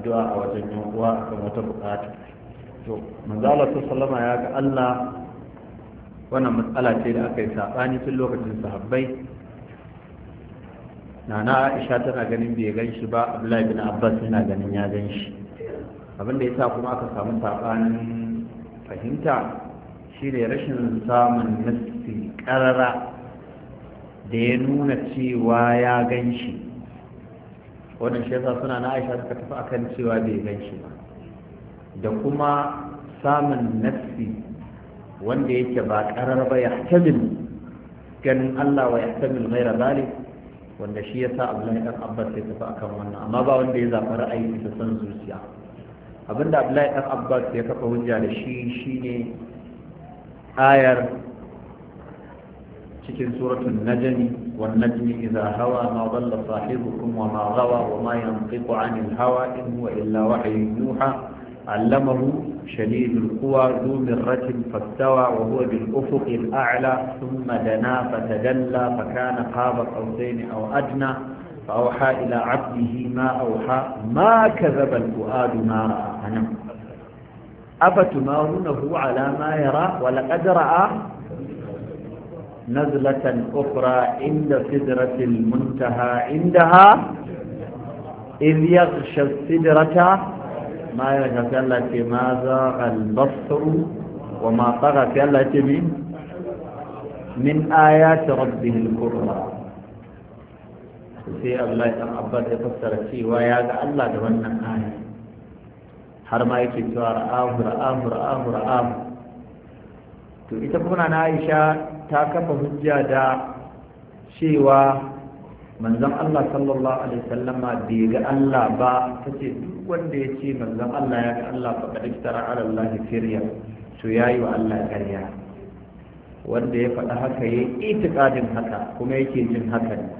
addu'a a wajen yan uwa akan wata bukata. To manzo Allah sallama ya ga Allah, wannan matsala ce da aka yi sabani tun lokacin sahabbai. Nana Aisha tana ganin bai gan shi ba, Abdullahi bin Abbas yana ganin ya gan shi. Abin da yasa kuma aka samu sabanin fahimta shine rashin samun nassi karara da ya nuna cewa ya gan shi. Wannan shi yasa suna na Aisha suka tafi akan cewa bai gan shi ba, da kuma samun nassi wanda yake ba karar ba ya tamil ganin Allah wa ya tamil ghaira zalik, wanda shi yasa Abdullahi dan Abbas ya tafi akan wannan, amma ba wanda ya zaɓi ra'ayi ta san zuciya. Abinda Abdullahi dan Abbas ya kafa hujja da shi shine ayar cikin suratul najm, wan najmi idha hawa ma dhalla sahibukum wa ma ghawa wa ma yantiqu 'anil hawa in huwa illa wahyun yuha 'allamahu shadidul quwa dhu mirratin fastawa wa huwa bil ufuqil a'la thumma dana fatadalla fakana qaba qawsayn aw adna فأوحى إلى عبده ما أوحى ما كذب الفؤاد ما رأى. أفتمارونه على ما يرى ولقد رأى نزلة أخرى عند سدرة المنتهى عندها إذ يغشى السدرة ما يغشى التي ما زاغ البصر وما طغى في التي من آيات ربه الكبرى. sai Allah ya Abbas ya fassara cewa ya ga Allah da wannan aya, har ma yake cewa ra'ahu. To ita kuma na Aisha ta kafa hujja da cewa manzon Allah sallallahu alaihi wasallama bai ga Allah ba, tace duk wanda ya ce manzon Allah ya ga Allah fa kad iftara ala Allah firya, to yayi wa Allah ƙarya. Wanda ya faɗa haka yayi itikadin haka kuma yake jin haka ne.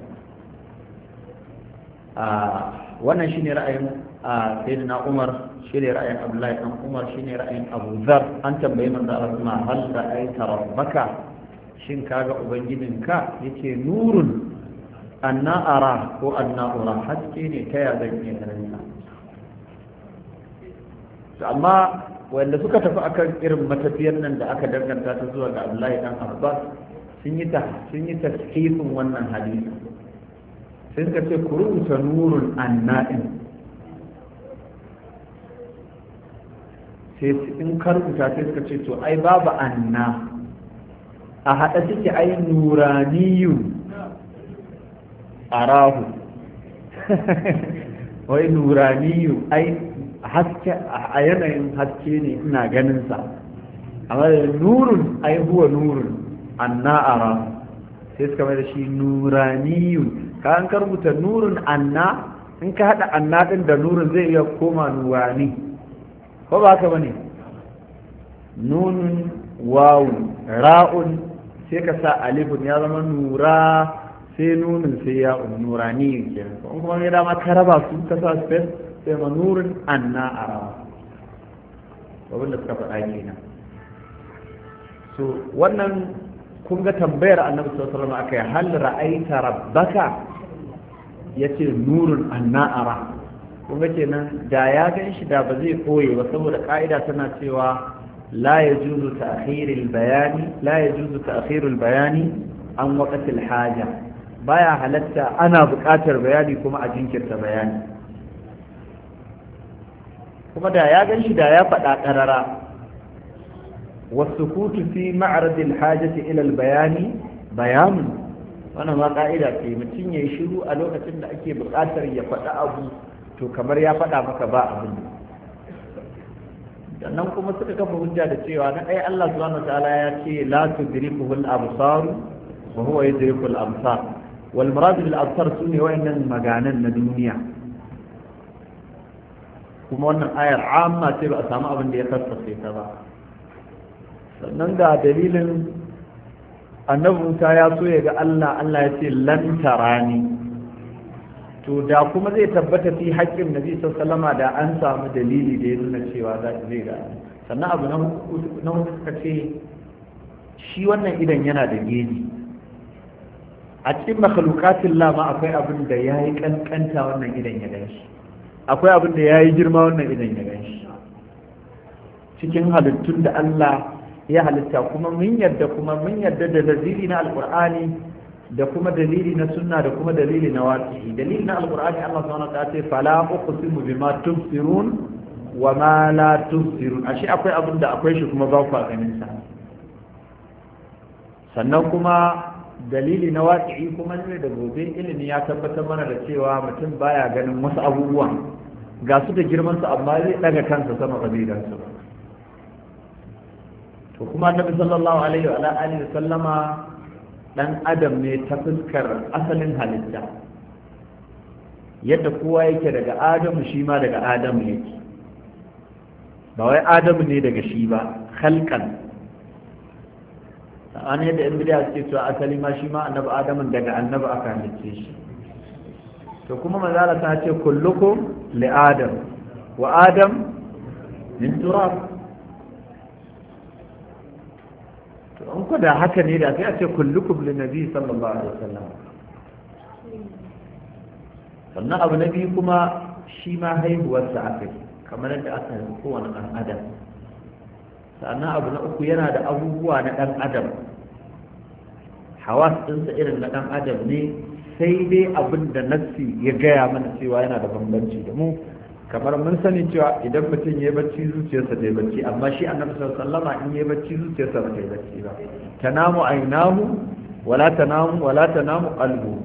Wannan shine ra'ayin sayyidina Umar, shine ra'ayin Abdullahi dan Umar, shine ra'ayin Abu Dharr. An tambayi manzo Allah kuma hal ra'aita rabbaka, shin kaga ubangijinka? Yace nurun anna ara ko anna ura, haske ne ta ya zan iya ganin sa. Amma wanda suka tafi akan irin matafiyar nan da aka danganta ta zuwa ga Abdullahi dan Abbas sun yi taskhifin wannan hadisi. Sai suka ce ku rubuta nurun anna'in, sai in ka rubuta sai suka ce to ai babu anna, a haɗa suke ai nuraniyun arahu wai nuraniyu ai haske, a yanayin haske ne ina ganin sa, amma da nurun ai huwa nurun anna arahu, sai suka mai da shi nuraniyun. ka an rubuta nurun anna, in ka haɗa anna ɗin da nurun zai iya koma nurani, ko ba haka bane? Nunun wawun ra'un sai ka sa alifun ya zama nura, sai nunun sai ya nurani kenan. in kuma ya dama ka raba su ka sa space sai ma nurun anna ara, abin da suka faɗa kenan. So wannan kun ga tambayar annabi sallallahu alaihi wasallam akai hal ra'aita rabbaka, yace nurun anna'ara. kun ga kenan da ya gan shi da ba zai koye ba, saboda ka'ida tana cewa la yajuzu ta'khirul bayani an waqtil haja, baya halatta ana buƙatar bayani kuma a jinkirta bayani. kuma da ya gan shi da ya faɗa ƙarara. والسكوت في معرض الحاجة إلى البيان بيان. wannan ma ka'ida ce, mutum ya yi shiru a lokacin da ake buƙatar ya faɗa abu, to kamar ya faɗa maka ba abin. sannan kuma suka kafa hujja da cewa na ɗaya Allah subhanahu wa ta'ala ya ce la tudrikuhu al-absar wa huwa yudriku al-absar, wal murad bil absar sune wayannan maganan na duniya. kuma wannan ayar amma ce ba a samu abin da ya fassace ta ba. sannan ga dalilin annabi Musa ya so ya ga Allah, Allah ya ce lan tarani, to da kuma zai tabbata fi haƙƙin Nabi sallallahu alaihi wasallam da an samu dalili da ya nuna cewa zai ga. sannan abu na suka ce shi wannan idan yana da geji. a cikin makhluqatillah ma akwai abin da yayi kankanta wannan idan ya gan shi. akwai abin da yayi girma wannan idan ya ganshi cikin halittun da Allah ya halitta, kuma mun yarda da dalili na alqur'ani da kuma dalili na sunna da kuma dalili na waqi'i. Dalili na alqur'ani Allah subhanahu wa ta'ala ce fala uqsimu bima tubsirun wa ma la tubsirun, ashe akwai abin da akwai shi kuma ba ku ganin sa. Sannan kuma dalili na waqi'i kuma ne da gobe ilimi ya tabbatar mana da cewa mutum baya ganin wasu abubuwan ga su da girman su amma zai daga kansa sama ba zai gansu ba. To kuma Annabi sallallahu alaihi wa alihi sallama dan adam ne ta fuskar asalin halitta, yadda kowa yake daga Adamu shi ma daga Adamu yake, ba wai Adamu ne daga shi ba khalqan. An yadda in bidiya suke cewa asali ma shi ma annabi Adamu daga annabi aka halicce shi. To kuma manzala ta ce kullukum li Adam wa Adam min turab. an ku da haka ne da sai a ce kullukum lin nabi sallallahu alaihi wasallam. Sannan abu na biyu kuma shi ma haihuwarsa aka yi kamar yadda aka yi kowane ɗan adam. Sannan abu na uku yana da abubuwa na ɗan adam, hawas ɗinsa irin na ɗan adam ne, sai dai abin da nassi ya gaya mana cewa yana da bambanci da mu. Kamar mun sani cewa idan mutum ya yi bacci zuciyarsa ta yi bacci, amma shi annabi sallallahu alaihi wasallam in ya yi bacci zuciyarsa ba ta yi bacci ba. Tanamu aynahu wala tanamu qalbu,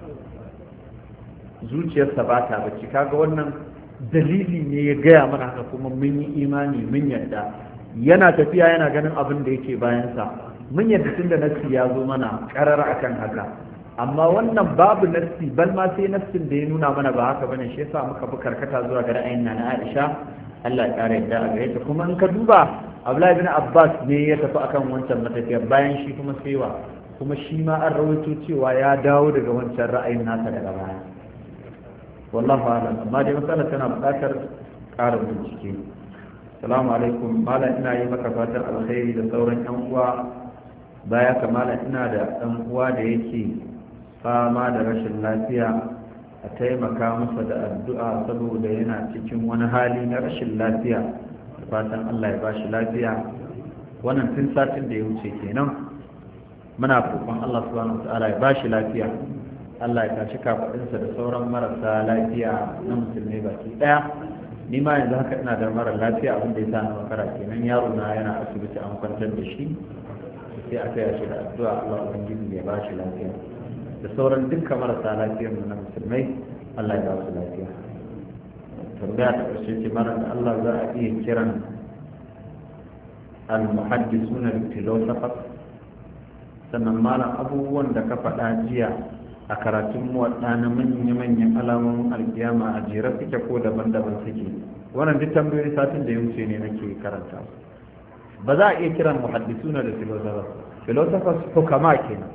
zuciyarsa ba ta bacci. Kaga wannan dalili ne ya gaya mana haka, kuma mun yi imani mun yarda yana tafiya yana ganin abin da yake bayansa. Mun yarda tunda nassi ya zo mana karara akan haka, amma wannan babu nassi, bal ma sai nassin da ya nuna mana ba haka bane, shi yasa muka fi karkata zuwa ga ra'ayin na Aisha Allah ya kare yadda a gare ta. Kuma in ka duba Abdullahi bin Abbas ne ya tafi akan wancan matafiyar, bayan shi kuma saiwa, kuma shi ma an rawaito cewa ya dawo daga wancan ra'ayin nasa daga baya. Wallahu a'lam, amma dai matsalar tana buƙatar ƙarin bincike. Assalamu alaikum, malam ina yi maka fatan alkhairi da sauran yan uwa. Baya kamala ina da ɗan uwa da yake fama da rashin lafiya, a taimaka masa da addu'a saboda yana cikin wani hali na rashin lafiya, da fatan Allah ya bashi lafiya. Wannan tun satin da ya wuce kenan. Muna roƙon Allah subhanahu wataala ya bashi lafiya, Allah ya tashi kafaɗinsa da sauran marasa lafiya na musulmi baki ɗaya. Ni ma yanzu haka ina da mara lafiya, abin da ya sa na makara kenan, yaro na yana asibiti an kwantar da shi, sai a taya shi da addu'a Allah ubangiji ya bashi lafiya, da sauran dukkan marasa lafiyar mu na musulmai Allah ya ba su lafiya. Tambaya ta ƙarshe ce, mara da Allah za a iya kiran al-muhaddisuna bil-filosofas? Sannan malam abubuwan da ka faɗa jiya a karatun muwaɗa na manya-manyan alamomin alkiyama a jere suke ko daban-daban suke? Wannan duk tambayoyi satin da ya wuce ne nake karanta. Ba za a iya kiran muhaddisuna da filosofas. Filosofas hukama kenan,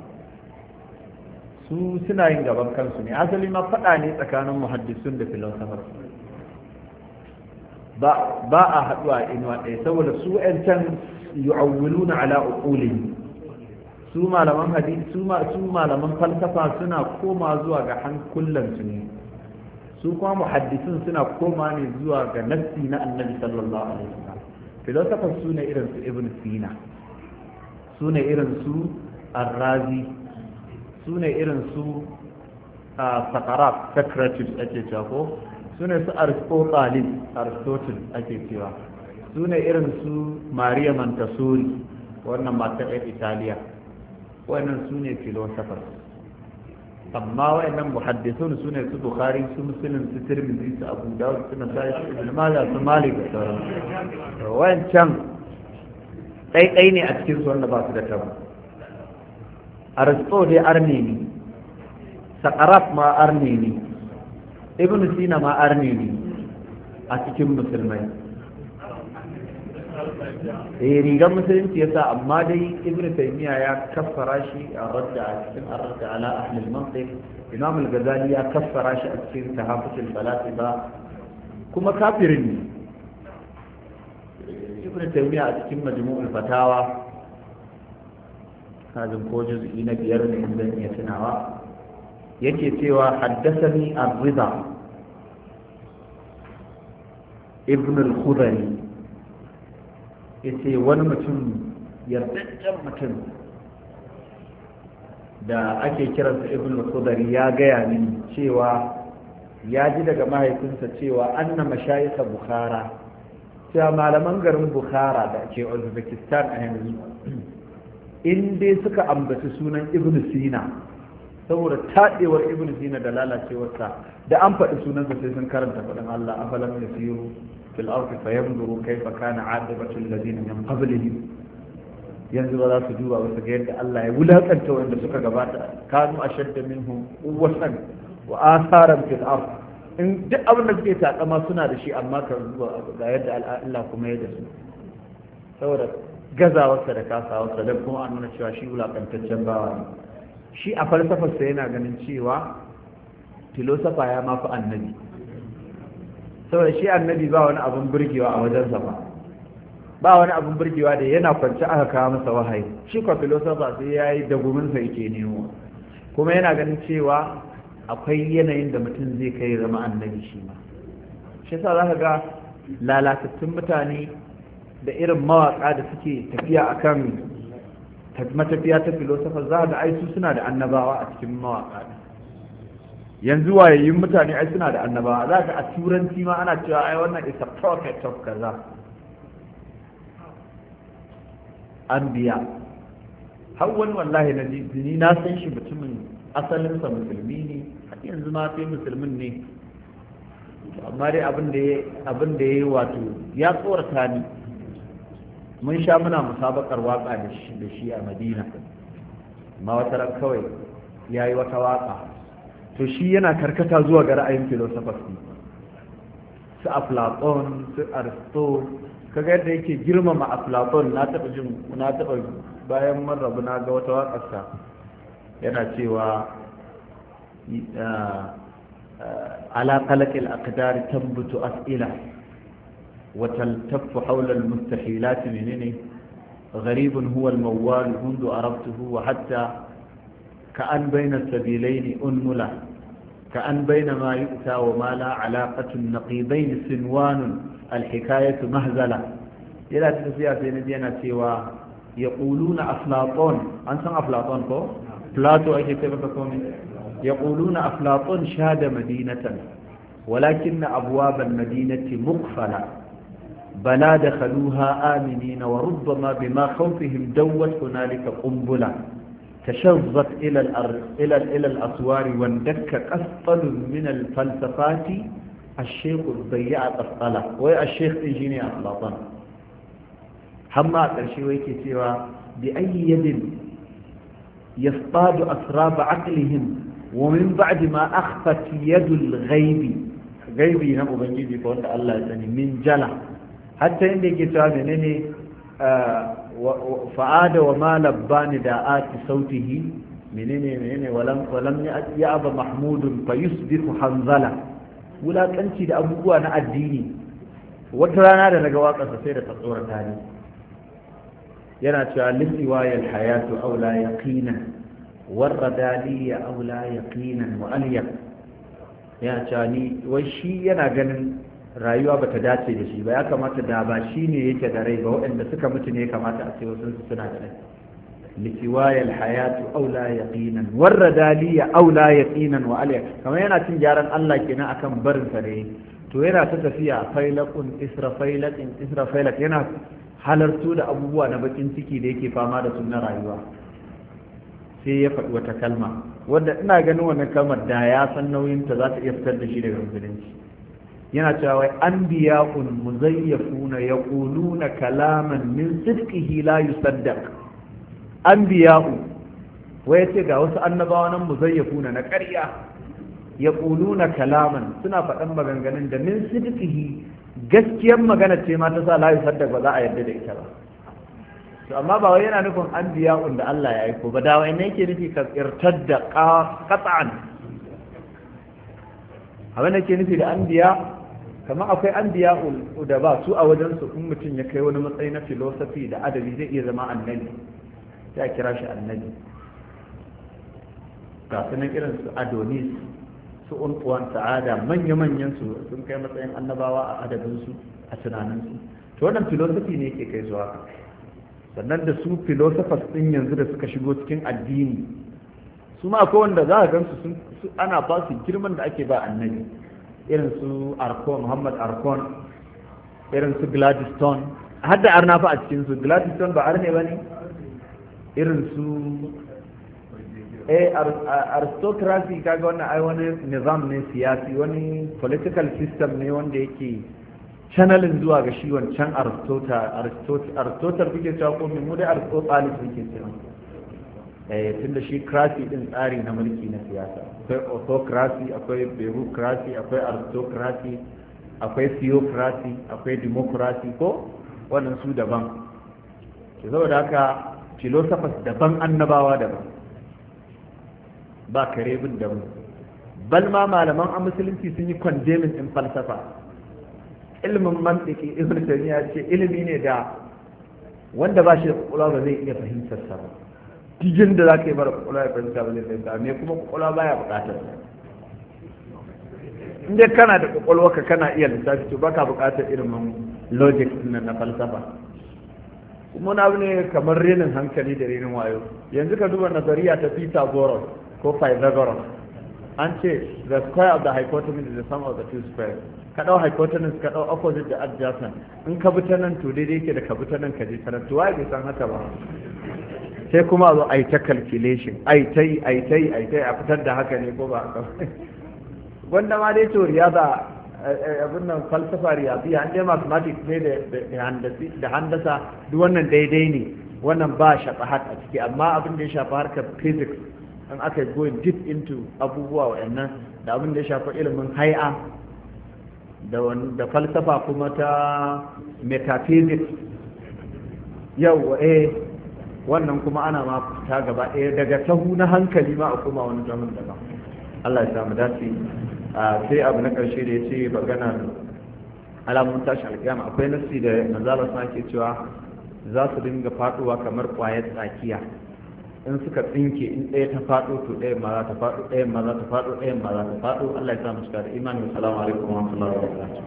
su suna yin gaban kansu ne. Asali ma faɗa ne tsakanin muhaddisun da filosofas. Ba a haɗuwa inuwa ɗaya, saboda su ƴancan yu'awwiluna ala uqulihim. Su malaman hadisi, su malaman falsafa suna koma zuwa ga hankulansu ne. Su kuma muhaddisun suna koma ne zuwa ga nassi na Annabi sallallahu alaihi wasallam. Filosofas su ne irin su Ibn Sina, su ne irin su Ar-Razi, su ne irin su Saqarat, Socrates ake cewa ko, su ne su Aristotle ake cewa, su ne irin su Maria Montessori, wannan matar Italiya. Wannan su ne filosofas. Amma wayannan muhaddisun su ne su Bukhari, su Muslim, su Tirmidhi, su Abu Dawud, su Nasa'i, su Ibn Majah, su Malik da sauran. Wayancan ɗaiɗai ne a cikin su wanda ba su da tabu. Aristo dai arne ne, Saqarat ma arne ne, Ibn Sina ma arne ne a cikin musulmai. Rigar musulunci yasa, amma dai Ibn Taymiyyah ya kaffara shi a cikin ar-radd ala ahli al-mantiq. Imam al-Ghazali ya kaffara shi a cikin Tahafut al-Falasifa, kuma kafirin ne. Ibn Taymiyyah a cikin Majmu' al-Fatawa, kajin ko juz'i na 5 ne in zan iya tunawa, yake cewa haddathani ar-Ridha ibn al-khudari yace wani mutum yardajjen mutum da ake kiransa ibn al-khudari ya gaya mini cewa ya ji daga mahaifinsa cewa anna mashayikha bukhara cewa malaman garin bukhara da ke uzbekistan a yanzu in dai suka ambaci sunan ibn sina saboda taɗewar ibn sina da lalacewarsa da an faɗi sunansa sai sun karanta faɗin Allah afalam yasiru fil ardi fayanzuru kayfa kana aqibatu alladhina min qablihim yanzu ba za su duba wasu ga yadda Allah ya wulakanta wanda suka gabata kanu ashadda minhum quwwatan wa atharan fil ard in duk abin da suke takama suna da shi amma ka zuwa ga yadda Allah kuma ya da su saboda gazawarsa da kasawarsa don kuma an nuna cewa shi wulakantaccen bawa ne shi a falsafarsa yana ganin cewa filosofa ya mafi annabi saboda shi annabi ba wani abin burgewa a wajensa ba wani abin burgewa da yana kwanci aka kawo masa wahayi shi kwa filosofa sai ya yi daguminsa yake nemo kuma yana ganin cewa akwai yanayin da mutum zai kai zama annabi shi ma shi sa za ka ga lalatattun mutane da irin mawaƙa da suke tafiya akan matafiya ta filosofa za ga ai su suna da annabawa a cikin mawaƙa yanzu wayayyun mutane ai suna da annabawa za ga a turanci ma ana cewa ai wannan is a prophet of kaza anbiya har wani wallahi na ni na san shi mutumin asalinsa musulmi ne har yanzu ma sai musulmin ne amma dai abin da ya yi wato ya tsorata ni mun sha muna musabakar waka da shi a madina amma wata ran kawai ya yi wata waka to shi yana karkata zuwa ga ra'ayin philosophers su aflaton su aristo kaga yadda yake girmama aflaton na taɓa bayan mun rabu na ga wata waƙarsa yana cewa ala qalaqil aqdar tambutu as'ila وتلتف حول المستحيلات منني غريب هو الموال منذ أردته وحتى كأن بين السبيلين أنملة كأن بين ما يؤتى وما لا علاقة النقيضين سنوان الحكاية مهزلة إلى تسيا سيدنا سوى يقولون أفلاطون أنسان أفلاطون كو بلاتو أي كيف تكون يقولون أفلاطون شاد مدينة ولكن أبواب المدينة مقفلة بلا دخلوها آمنين وربما بما خوفهم دوت هنالك قنبلة تشظت إلى الأسوار واندك قسطل من الفلسفات الشيخ الضيع قسطلة والشيخ إنجيني أفلاطون حما أترشيويك سوى بأي يد يصطاد أسراب عقلهم ومن بعد ما أخفت يد غيبي نبو بنجيبي فوانت الله يسأني من جلع حتى عندي كتاب منني فعاد وما لبان داءات صوته منني ولم يأبى محمود فيصبح حنظلة ولا كنتي da abubuwa na addini wata rana da naga waƙarsa sai da tsatsora tani yana cewa liwayal hayatu aula yaqinan warradaliya aula yaqinan wa alyaq yana cewa ni wai shi yana ganin rayuwa bata dace da shi ba ya kamata da ba shi ne yake da rai ba waɗanda suka mutu ne kamata a ce wasu suna da rai likiwayal hayatu aula yaqinan warradaliya aula yaqinan wa aliya kamar yana cin gyaran Allah kenan akan barin sa ne to yana ta tafiya failaqun israfailaq yana halartu da abubuwa na bakin ciki da yake fama da sunan rayuwa sai ya faɗi wata kalma wanda ina ganin wannan kalmar da ya san nauyin ta za ta iya fitar da shi daga musulunci yana cewa wai anbiya'un muzayyafuna yaquluna kalaman min sidqihi la yusaddaq anbiya'u wai yace ga wasu annabawa nan muzayyafuna na ƙarya yaquluna kalaman suna faɗan maganganun da min sidqihi gaskiyar magana ce ma ta sa la yusaddaq ba za a yarda da ita ba to amma ba wai yana nufin anbiya'un da Allah ya aiko ba da wai ne yake nufi ka irtadda qat'an abin da ke nufi da anbiya kamar akwai anbiya da ba su a wajen su in mutum ya kai wani matsayi na philosophy da adabi zai iya zama annabi sai a kira shi annabi ga sunan irin su Adonis su unfuwan sa'ada manya-manyan su sun kai matsayin annabawa a adadinsu a tunaninsu to wannan philosophy ne ke kai zuwa sannan da su philosophers din yanzu da suka shigo cikin addini su ma akwai wanda za a gansu ana ba su girman da ake ba annabi irin su Arkon Muhammad Arkon irin su Gladstone har da arna fa a cikin su Gladstone ba arne bane irin su aristocracy kaga wannan ai wani nizam ne siyasi wani political system ne wanda yake channelin zuwa ga shi wancan Aristotle kuke cewa ko mu dai Aristotle kuke cewa tunda shi cracy din tsari na mulki na siyasa akwai autocracy akwai bureaucracy akwai aristocracy akwai theocracy akwai democracy ko wannan su daban ke saboda haka philosophers daban annabawa daban ba kare bin da mu bal ma malaman a musulunci sun yi condemning in falsafa ilimin mantiki ibn taymiya ce ilimi ne da wanda ba shi da kwakwalwa ba zai iya fahimtar sa ba dijin da za ka yi mara kwakwalwa ya fahimta ba zai fahimta me kuma kwakwalwa baya bukatar in dai kana da kwakwalwa ka kana iya lissafi to baka bukatar ilimin logic na falsafa kuma na abu ne kamar renin hankali da renin wayo yanzu ka duba nazariya ta Pythagoras ko Pythagoras an ce the square of the hypotenuse is the sum of the two squares ka dau hypotenuse ka dau opposite da adjacent in ka bi ta nan to daidai yake da ka bi ta nan ka je ta nan to wai bai san haka ba sai kuma a zo a yi ta calculation a fitar da haka ne ko ba haka wanda ma dai to riyada abin nan falsafa riyadiyya an dai mathematics ne da handasa duk wannan daidai ne wannan ba shafahat a ciki amma abin da ya shafi harkar physics an aka go deep into abubuwa wa'annan da abin da ya shafi ilimin hai'a da falsafa kuma ta metaphysics yau wannan kuma ana ma fita gaba ɗaya daga sahu na hankali ma a kuma wani zaman daban Allah ya samu dace sai abu na ƙarshe da ya ce magana alamun tashin alƙiyama akwai nasi da manzala suna ke cewa za su dinga faɗuwa kamar ƙwayar tsakiya in suka tsinke in ɗaya ta faɗo to ɗaya ma za ta faɗo ɗaya ma za ta faɗo ɗaya ma za ta faɗo Allah ya samu cika da imani assalamu alaikum wa rahmatullahi wa barakatuh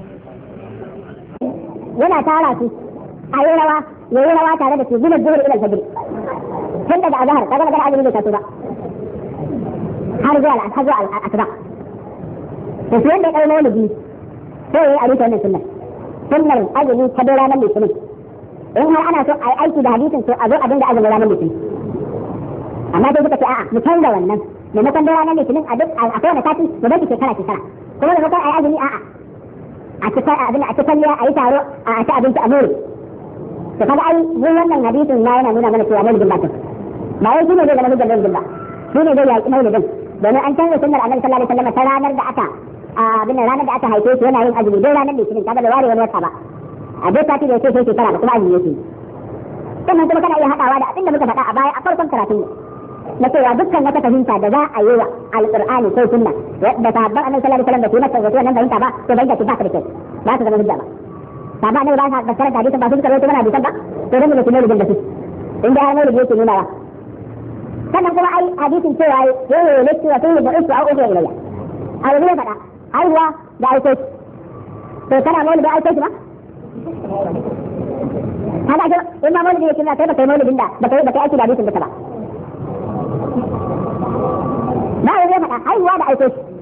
yana tara su a yi rawa ya yi rawa tare da su gina zuhur ila fajr tun daga azhar kaga magana azumi bai taso ba har zuwa asuba to su wanda ya kai maulidi sai ya yi a rufe wannan sunnar azumi ta dai ranar litinin in har ana so a yi aiki da hadisin to a zo a dinga azumin ranar litinin amma sai suka ce a'a mu canza wannan maimakon dai ranar litinin a duk a kowane sati mu bar shekara kuma maimakon a yi azumi a'a a cikin liya a yi taro a ci abinci a muri to kaga ai mun wannan hadisin na yana nuna mana cewa maulidin ba ba wai shine zai zama hujjar maulidin ba shine zai yaki maulidin domin an canza sunnar annabi sallallahu alaihi wasallam ta ranar da aka haife shi yana yin azumi dai ranar litinin kaga da ware wani wata ba a duk sati da yake sai shekara ba kuma azumi yake sannan kuma kana iya haɗawa da abin da muka faɗa a baya a farkon karatun na cewa dukkan wata fahimta da za a yi wa alqur'ani ko sunna da sahabban annabi sallallahu alaihi wasallam da kuma masa wannan fahimta ba to bai da shi ba ta da kyau ba ta zama hujja ba sahabban annabi ba ta karanta hadisin ba su suka rawaito mana hadisan ba to dan mu ne da su in da har yake nuna ba sannan kuma ai hadisin cewa yayi ne cewa sai da usu a uku ilayya a yanzu ya faɗa haihuwa da aiko to kana maulidi da aiko shi ba haka ga in ma maulidi yake na kai ba kai maulidin da ba kai aiki da hadisin da ba ba ya faɗa haihuwa da aiko shi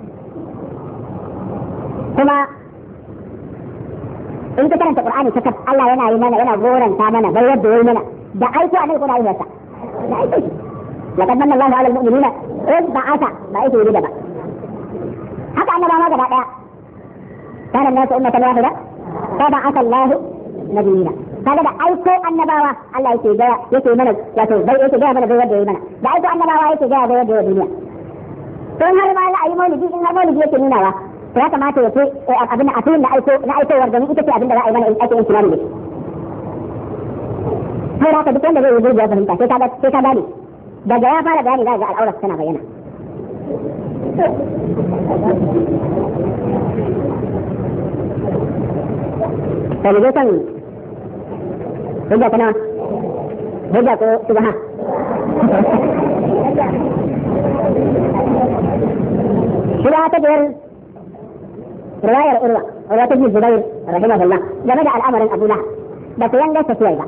kuma in ka karanta qur'ani ka Allah yana yi mana yana goranta mana bai yadda yayi mana da aiko annabi ko da aiko da aiko shi laqad manna Allahu 'ala al-mu'minina in ba'atha ba aiko yuri da ba haka annabawa gaba daya kana nasu ummatan wahida fa ba'atha Allahu nabiyina kaga da aiko annabawa Allah yake mana wato bai yake ga mana bai yadda yayi mana da aiko annabawa yake ga bai yadda yayi duniya don har ma za a yi maulidi in har maulidi yake nunawa to ya kamata ya ce abin a cikin da aikowar domin ita ce abin da za a yi mana in ake yin tunani da sai haka duk wanda zai yi gurguwa fahimta sai ka gane daga ya fara gane za ga al'aurar tana bayyana sai da kan hujja kana hujja ko subha شبهة تدير رواية عروة بن الزبير رحمه الله جمد الأمر أبو لهب بس ينجز تسويبا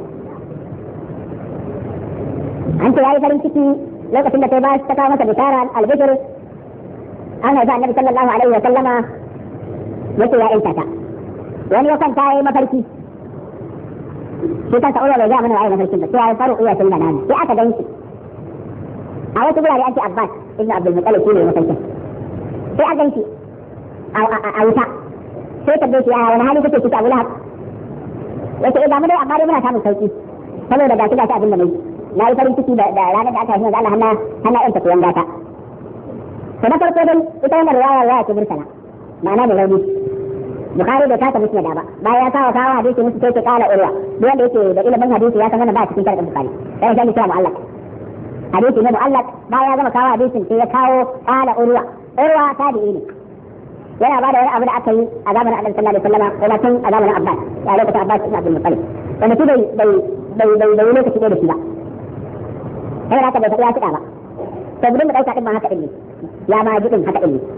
أنت يا فرين تكي لو كنت تباس تكامة بشارة البشر أنا إذا النبي صلى الله عليه وسلم يقول يا إنتك وأن يكون تاي مفركي شو كان تقول له جاء من العين مفركي بس يا فرق إياه سيدنا نعم في أكد أنت أو تقول لي أنت عباس ابن عبد المطلب كيلي مفركي في أكد أنت أو تا sai tabbe shi wani hali kake ciki Abu Lahab yace idan mun amma dai muna samun sauki saboda ga kiga ta abin da mai na yi farin ciki da ranar da aka yi da Allah hana yan tafiyan gata to na farko dai ita wannan riwaya ce mursala ma'ana da rauni Bukhari da ta musnad ba bayan ya kawo hadisi musu sai ke kala urwa duk wanda yake da ilimin hadisi ya san wannan ba cikin sharadin Bukhari sai ya ce mu'allaq hadisi ne mu'allaq bayan ya gama kawo hadisin sai ya kawo kala urwa tabi'i ne yana ba da wani abu da aka yi a zamanin Annabi sallallahu alaihi wasallam kuma tun a zamanin Abbas ya lokacin Abbas ibn Abdul Muttalib wanda shi bai lokaci da shi ba sai haka bai faɗi ya kiɗa ba to gudun mu ɗauka ɗin ma haka ɗin ne ya ma ji ɗin haka ɗin ne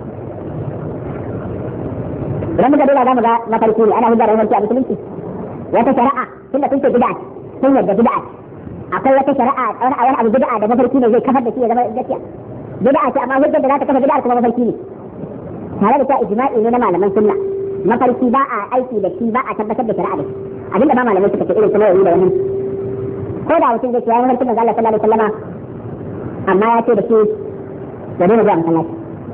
idan muka duba za mu ga mafarki ne ana hujjar mafarki a musulunci wata shari'a tunda sun ce bid'a sun yadda bid'a akwai wata shari'a wani abu bid'a da mafarki ne zai kafar da shi ya zama gaskiya bid'a ce amma hujjar da za ta kafa bid'a kuma mafarki ne tare da ta ijma'i ne na malaman sunna mafarki ba a aiki da shi ba a tabbatar da shari'a da shi abinda ba malamai suka ce irin kuma yayi da wani ko da mutum zai ce ya mafarkin manzo Allah sallallahu alaihi wasallam amma ya ce da shi ya daina zuwa masallaci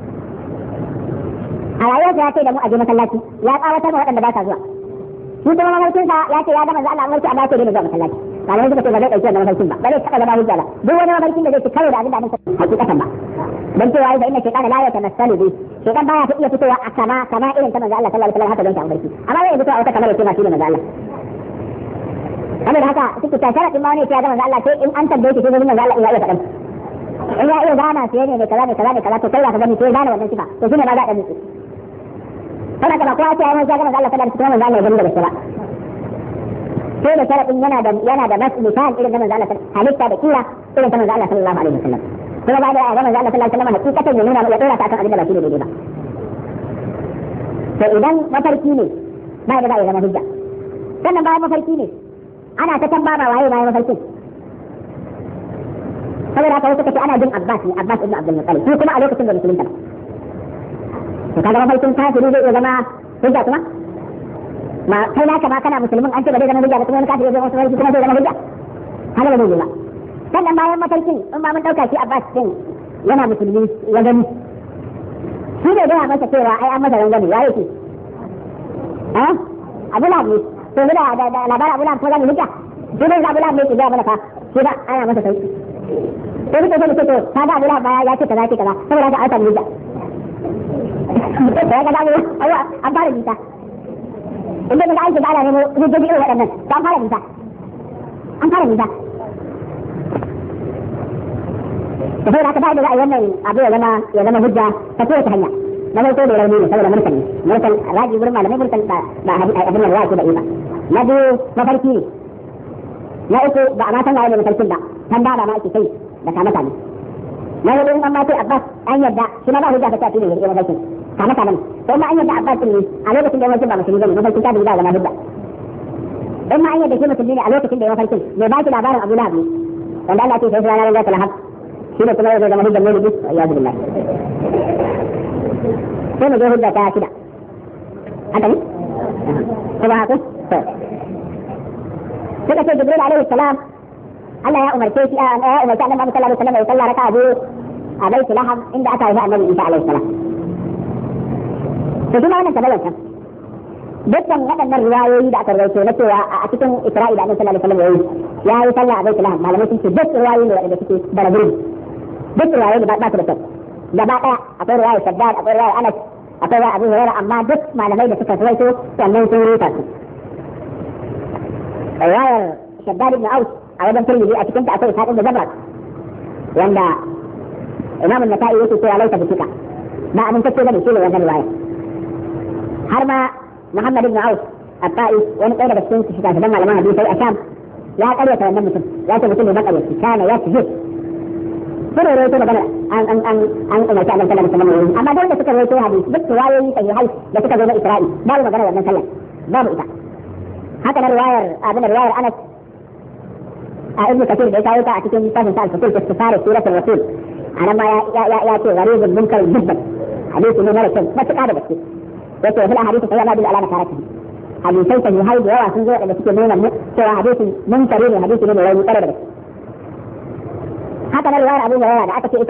a rayuwarsa ya ce da mu a je masallaci ya tsawatar da waɗanda ba sa zuwa shi kuma mafarkinsa ya ce ya ga manzo Allah mafarki amma ya ce daina zuwa masallaci malamai suka ce ba zai ɗauki wannan mafarkin ba zai taɓa zama hujja ba duk wani mafarkin da zai ci karo da abin da annabi hakikatan ba dan cewa ai da inna shaytana la yatamassalu bi shaytan baya ta iya fitowa a kama irin ta manzo Allah sallallahu alaihi wasallam haka don ta mafarki amma zai fito a wata kamar yake ba shi ne manzo Allah saboda haka suke ta sharadin ma ne ya ga manzo Allah sai in an tambaye shi sai manzo Allah ya iya faɗan in ya iya gana sai ne kaza to kai ka gani sai gane wannan sifa to shine ma za ka mutu kana kana ko ya manzo Allah sallallahu alaihi wasallam manzo Allah ya gani da shi ba sai da sharadin yana da misal irin da manzo Allah halitta da kira irin ta manzo Allah sallallahu alaihi wasallam kuma ba da a manzo Allah sallallahu alaihi wasallam hakikatan ya nuna ya dora ta kan abin da ba shi ne daidai ba to idan mafarki ne ba da za ya zama hujja sannan bayan mafarki ne ana ta tambaba waye bayan mafarkin saboda haka wasu kace ana jin Abbas ibn Abdul Muttalib shi kuma a lokacin da musulunta to kaga mafarkin kafiri zai iya zama hujja kuma ma kai naka ma kana musulmin an ce ba zai zama hujja ba kuma wani kafiri zai zama hujja kuma zai zama hujja hala ba zai ba sannan bayan mafarkin in ba mun dauka shi Abbas din yana musulmi ya gani shi ne da masa cewa ai an masa rangwame ya yake Abu Lahab ne to da labarin Abu Lahab ko zan hujja shi ne Abu Lahab ne ke ga mana fa shi ba ana masa sauki to duk da to kaga Abu Lahab ya ce kaza saboda haka aka hujja sai ga Abu an fara bita inda da aiki da ana nemo hujjoji irin waɗannan to an fara bita da sai haka ba da ra'ayi wannan abu ya zama hujja ta kowace hanya na farko da rauni ne saboda mursal raji gurin malamai mursal ba abin da ruwa ce da ima na biyu mafarki ne na uku ba a ma san waye mafarkin ba kan ba ma ake kai da kama kame na hudu in an ma sai Abbas an yadda shi ma ba hujja ta tafi ne ya mafarkin kama kame sai ma an yadda Abbas ne a lokacin da mafarkin ba musulmi bane mafarkin ta da zama hujja in ma an yadda shi musulmi ne a lokacin da ya mafarkin mai ba shi labarin Abu Lahab ne wanda Allah ce sai ranar da ta lahab shi ne kuma zai zama hujjar ne da ya zubi Allah sai mu je hujja ta shida haka ne ko ba haka to suka ce Jibril alaihi salam Allah ya umarce shi Annabi sallallahu alaihi wasallam ya sallah raka'a biyu a Bait Laham inda aka yi Annabi Isa alaihi salam to kuma wannan tabbata dukkan waɗannan riwayoyi da aka rawaito na cewa a cikin Isra'ila Annabi sallallahu alaihi wasallam ya yi sallah a Bait Laham malamai sun ce duk riwayoyi ne da suke baraburi duk riwayoyi ba su da kyau gaba daya akwai riwayar Shaddad akwai riwayar Anas akwai riwayar Abu Hurairah amma duk malamai da suka rawaito sannan sun rubuta su riwayar Shaddad ibn Aus a wajen Tirmidhi a cikin ta akwai Sa'id ibn Zabrak wanda Imam an-Nasa'i yake cewa laita bikika ba abin kace bane shi ne wannan riwaya har ma Muhammad ibn Aus at-Ta'i wani ɗaya daga cikin shi da malaman hadisi a Sham ya karyata wannan mutum ya ce mutum ne makaryaci kana ya tijir sun rawaito magana an umarci annabi sallallahu alaihi wasallam amma dole suka rawaito hadisi duk riwayoyi sahihai da suka zo na Isra'i babu magana wannan sallar babu ita haka na riwayar Anas a ibn Kathir da ya kawo ta a cikin tafsirin al-Fusul fi istifar suratul Rasul anan ma ya ce gharibun munkar jiddan hadisi ne mara kyau matuƙa da gaske yace fil hadisi sai Allah bil alama tarati hadisai sahihai da yawa sun zo da suke nuna cewa hadisi munkari ne hadisi ne da rauni kare da gaske haka na riwayar Abu Hurairah da aka ce